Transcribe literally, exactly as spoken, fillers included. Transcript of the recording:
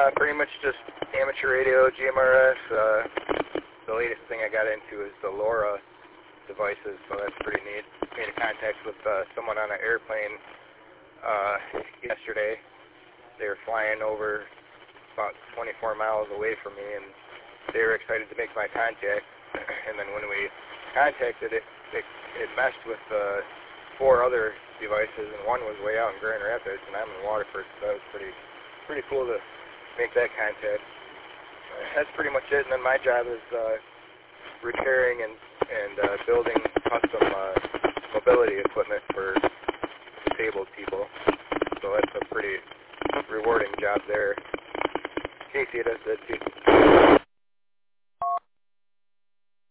Uh, pretty much just amateur radio, G M R S. Uh, the latest thing I got into is the LoRa devices, so that's pretty neat. Made a contact with uh, someone on an airplane uh, yesterday. They were flying over about twenty-four miles away from me, and they were excited to make my contact. And then when we contacted it, it, it meshed with uh, four other devices, and one was way out in Grand Rapids, and I'm in Waterford, so that was pretty, pretty cool to make that contact. That's pretty much it, and then my job is uh, repairing and, and uh, building custom